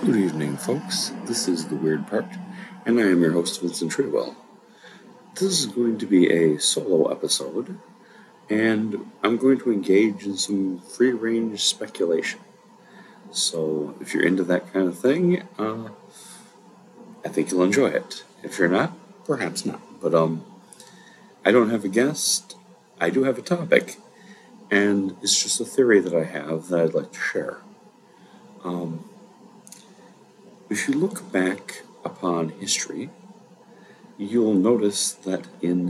Good evening, folks. This is The Weird Part, and I am your host, Vincent Treadwell. This is going to be a solo episode, and I'm going to engage in some free-range speculation. So, if you're into that kind of thing, I think you'll enjoy it. If you're not, perhaps not. But, I don't have a guest. I do have a topic, and it's just a theory that I have that I'd like to share. If you look back upon history, you'll notice that in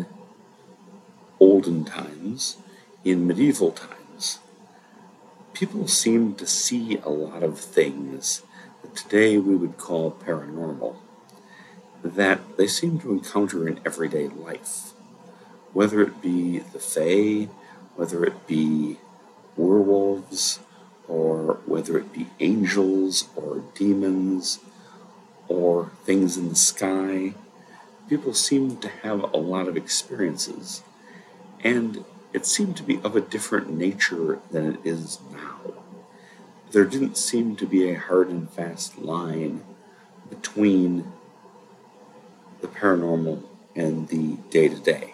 olden times, in medieval times, people seemed to see a lot of things that today we would call paranormal, that they seem to encounter in everyday life, whether it be the Fae, whether it be werewolves, or whether it be angels or demons or things in the sky. People seem to have a lot of experiences, and it seemed to be of a different nature than it is now. There didn't seem to be a hard and fast line between the paranormal and the day-to-day.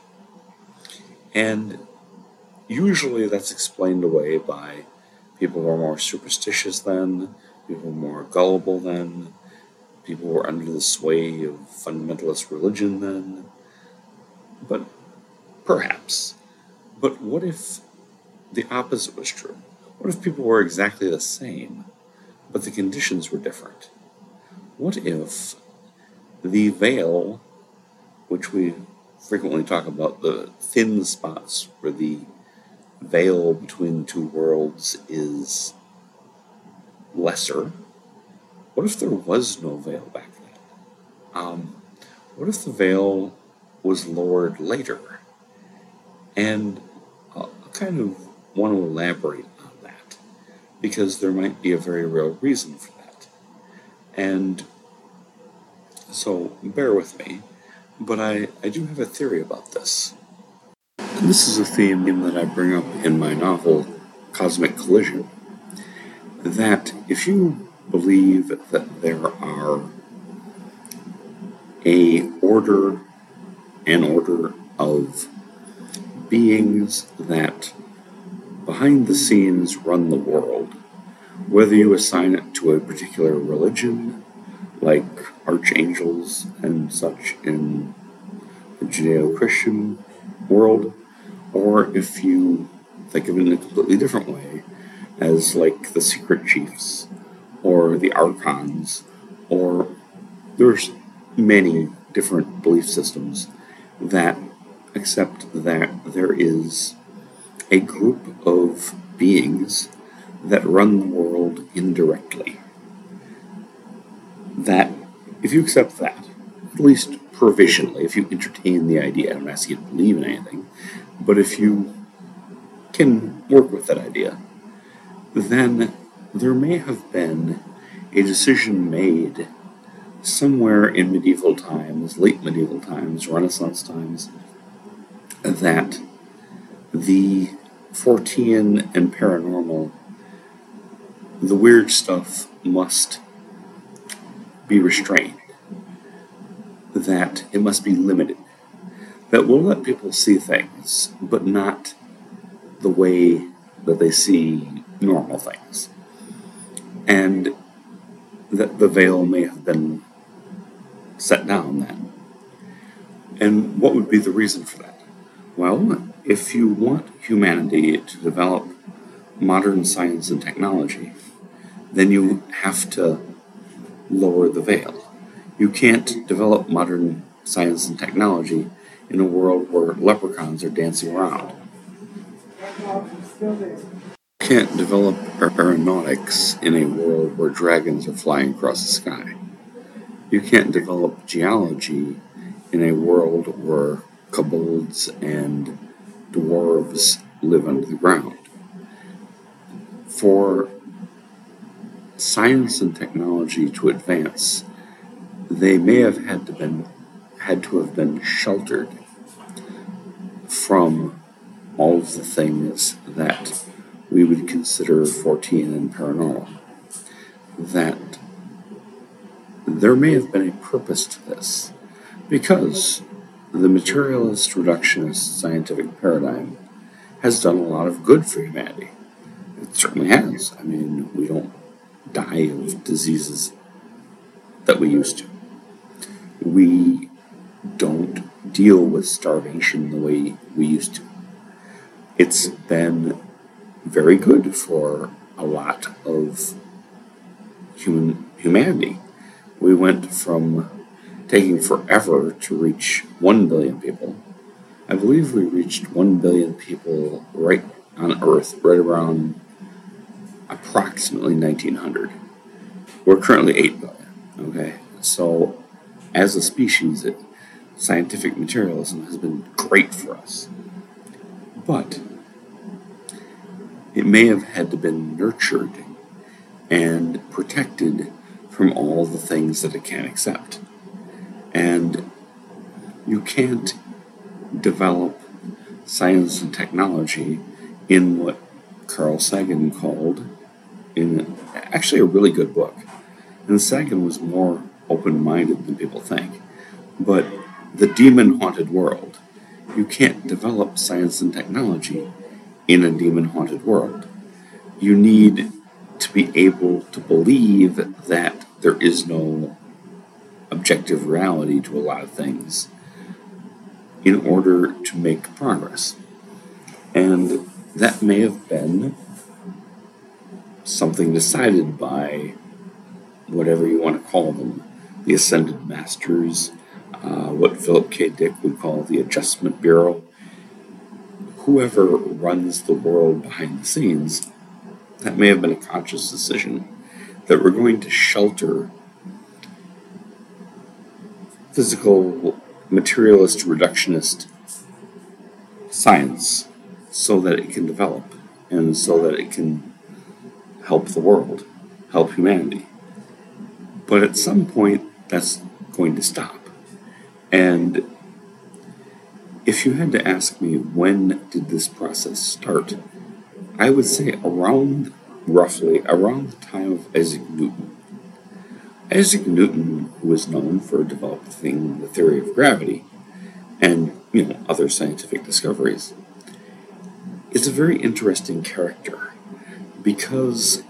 And usually that's explained away by people who are more superstitious then, people who are more gullible then, people who were under the sway of fundamentalist religion then. But perhaps. But what if the opposite was true? What if people were exactly the same, but the conditions were different? What if the veil, which we frequently talk about, the thin spots where the veil between the two worlds is lesser, what if there was no veil back then? What if the veil was lowered later? And I'll kind of want to elaborate on that, because there might be a very real reason for that. And so bear with me, but I do have a theory about this. And this is a theme that I bring up in my novel, Cosmic Collision, that if you believe that there are an order of beings that behind the scenes run the world, whether you assign it to a particular religion, like archangels and such in the Judeo-Christian world, or if you think of it in a completely different way, as like the secret chiefs, or the archons, or there's many different belief systems that accept that there is a group of beings that run the world indirectly. That, if you accept that, at least provisionally, if you entertain the idea, I don't ask you to believe in anything, but if you can work with that idea, then there may have been a decision made somewhere in medieval times, late medieval times, Renaissance times, that the Fortean and paranormal, the weird stuff, must be restrained, that it must be limited, that we'll let people see things, but not the way that they see normal things, and that the veil may have been set down then. And what would be the reason for that? Well, if you want humanity to develop modern science and technology, then you have to lower the veil. You can't develop modern science and technology in a world where leprechauns are dancing around. You can't develop aeronautics in a world where dragons are flying across the sky. You can't develop geology in a world where kobolds and dwarves live under the ground. For science and technology to advance, they may have had to have been sheltered from all of the things that we would consider Fortean and paranormal. That there may have been a purpose to this, because the materialist reductionist scientific paradigm has done a lot of good for humanity. It certainly has. I mean, we don't die of diseases that we used to. We don't deal with starvation the way we used to. It's been very good for a lot of humanity. We went from taking forever to reach 1 billion people. I believe we reached 1 billion people right on Earth, right around approximately 1900. We're currently 8 billion, okay? So, as a species, scientific materialism has been great for us. But it may have had to been nurtured and protected from all the things that it can't accept. And you can't develop science and technology in what Carl Sagan called, in actually a really good book. And Sagan was more open-minded than people think. But the demon-haunted world. You can't develop science and technology in a demon-haunted world. You need to be able to believe that there is no objective reality to a lot of things in order to make progress. And that may have been something decided by whatever you want to call them, the Ascended Masters, what Philip K. Dick would call the Adjustment Bureau. Whoever runs the world behind the scenes, that may have been a conscious decision that we're going to shelter physical, materialist, reductionist science so that it can develop and so that it can help the world, help humanity. But at some point, that's going to stop. And if you had to ask me when did this process start, I would say roughly around the time of Isaac Newton. Isaac Newton, who was known for developing the theory of gravity and, other scientific discoveries, is a very interesting character because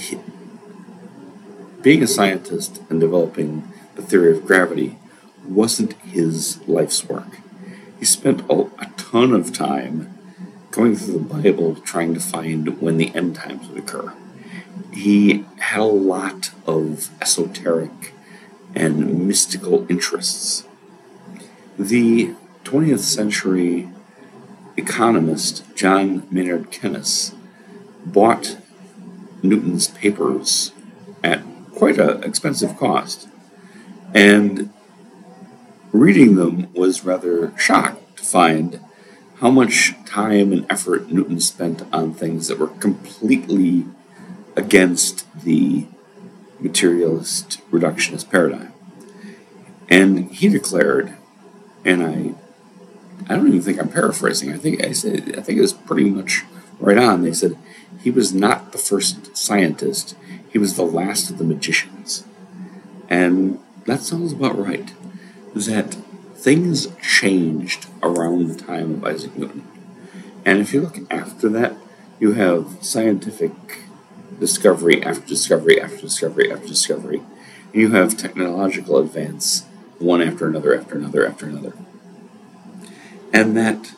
being a scientist and developing the theory of gravity wasn't his life's work. He spent a ton of time going through the Bible trying to find when the end times would occur. He had a lot of esoteric and mystical interests. The 20th century economist John Maynard Keynes bought Newton's papers at quite an expensive cost, and reading them was rather shocked to find how much time and effort Newton spent on things that were completely against the materialist reductionist paradigm. And he declared, and I don't even think I'm paraphrasing, I think it was pretty much right on. They said he was not the first scientist, he was the last of the magicians. And that sounds about right. That things changed around the time of Isaac Newton. And if you look after that, you have scientific discovery after discovery after discovery after discovery. And you have technological advance, one after another after another after another. And that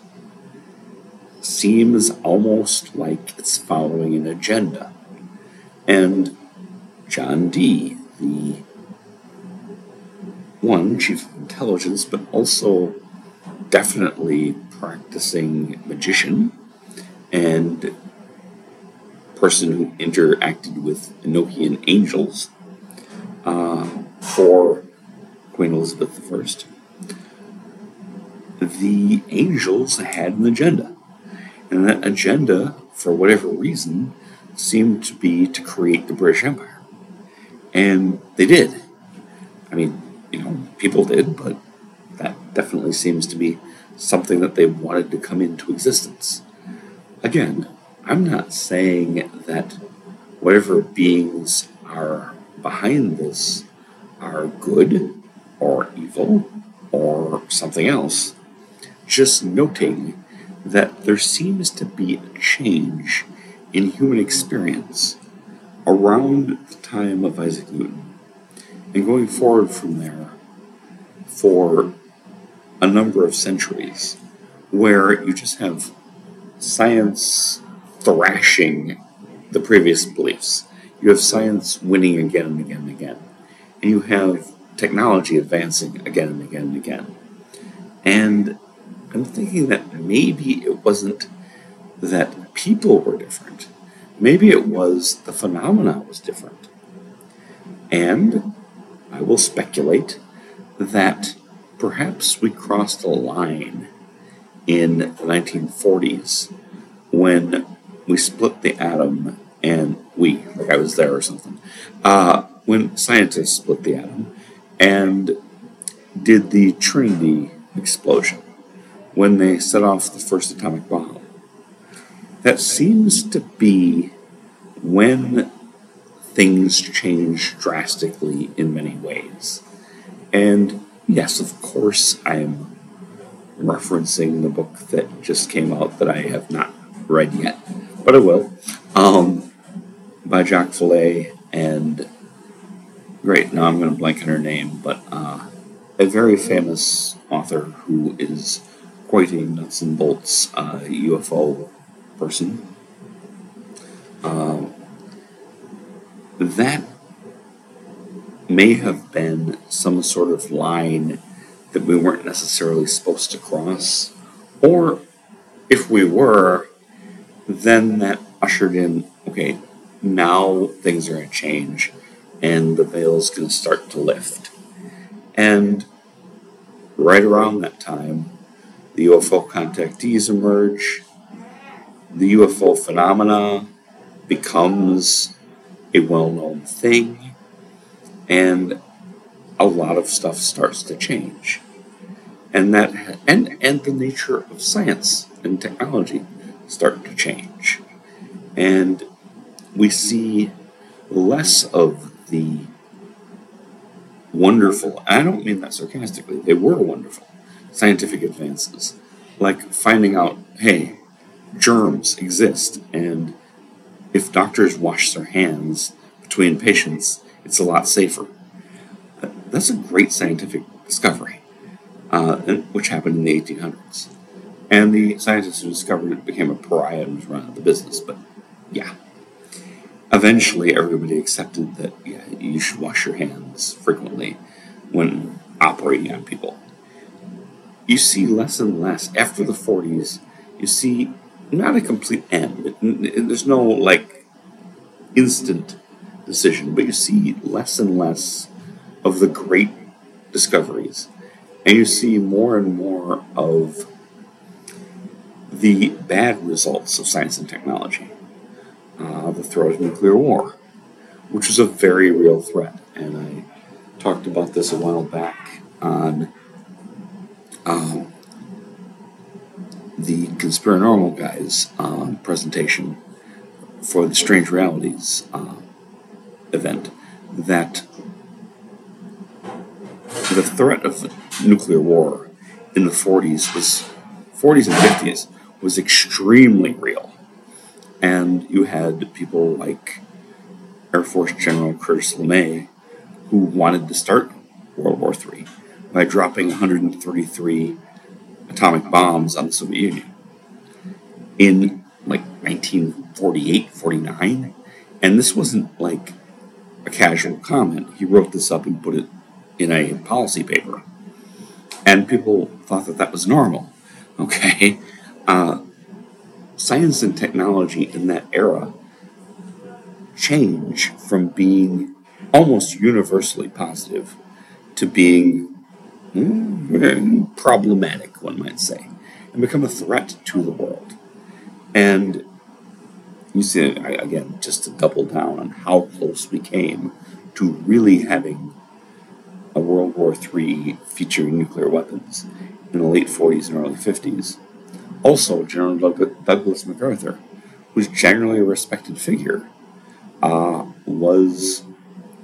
seems almost like it's following an agenda. And John Dee, the chief of intelligence, but also definitely practicing magician and person who interacted with Enochian angels for Queen Elizabeth I. The angels had an agenda, and that agenda, for whatever reason, seemed to be to create the British Empire. And they did. I mean, people did, but that definitely seems to be something that they wanted to come into existence. Again, I'm not saying that whatever beings are behind this are good or evil or something else. Just noting that there seems to be a change in human experience around the time of Isaac Newton, and going forward from there for a number of centuries, where you just have science thrashing the previous beliefs. You have science winning again and again and again. And you have technology advancing again and again and again. And I'm thinking that maybe it wasn't that people were different. Maybe it was the phenomena was different. And I will speculate that perhaps we crossed a line in the 1940s when we split the atom, and like I was there or something, when scientists split the atom and did the Trinity explosion, when they set off the first atomic bomb. That seems to be when things change drastically in many ways. And yes, of course, I'm referencing the book that just came out that I have not read yet, but I will, by Jacques Vallée, and great, now I'm going to blank on her name, but a very famous author who is quite a nuts and bolts UFO person. That may have been some sort of line that we weren't necessarily supposed to cross, or if we were, then that ushered in, okay, now things are going to change and the veil's going to start to lift. And right around that time, the UFO contactees emerge, the UFO phenomena becomes a well-known thing, and a lot of stuff starts to change. And the nature of science and technology start to change. And we see less of the wonderful, I don't mean that sarcastically, they were wonderful, scientific advances, like finding out, hey, germs exist, and if doctors wash their hands between patients, it's a lot safer. That's a great scientific discovery, which happened in the 1800s. And the scientist who discovered it became a pariah and was running the business, but yeah. Eventually, everybody accepted that, yeah, you should wash your hands frequently when operating on people. You see less and less. After the 40s, you see not a complete end. There's no, instant decision, but you see less and less of the great discoveries. And you see more and more of the bad results of science and technology. The threat of nuclear war, which is a very real threat. And I talked about this a while back on the Conspiranormal Guys presentation for the Strange Realities event, that the threat of nuclear war in the 40s and 50s was extremely real. And you had people like Air Force General Curtis LeMay, who wanted to start World War III by dropping 133 atomic bombs on the Soviet Union in 1948, 49. And this wasn't like a casual comment. He wrote this up and put it in a policy paper. And people thought that was normal. Okay? Science and technology in that era change from being almost universally positive to being problematic, one might say, and become a threat to the world. And you see, again, just to double down on how close we came to really having a World War III featuring nuclear weapons in the late 40s and early 50s. Also, General Douglas MacArthur, who's generally a respected figure, was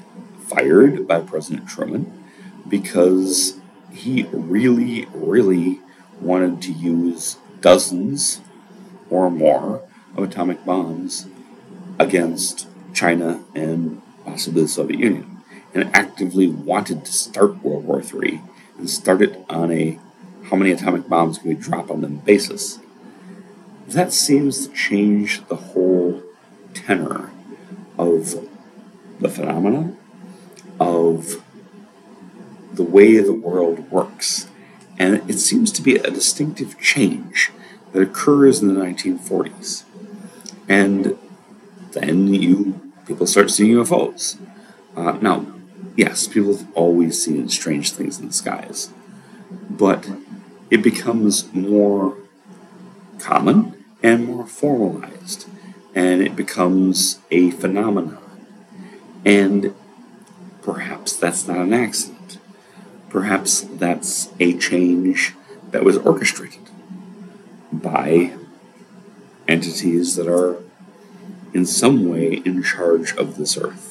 fired by President Truman because he really, really wanted to use dozens or more of atomic bombs against China and possibly the Soviet Union, and actively wanted to start World War III and start it on a how many atomic bombs can we drop on them basis. That seems to change the whole tenor of the phenomena, of the way the world works. And it seems to be a distinctive change that occurs in the 1940s. And then people start seeing UFOs. Now, yes, people have always seen strange things in the skies, but it becomes more common and more formalized, and it becomes a phenomenon. And perhaps that's not an accident. Perhaps that's a change that was orchestrated by entities that are in some way in charge of this earth.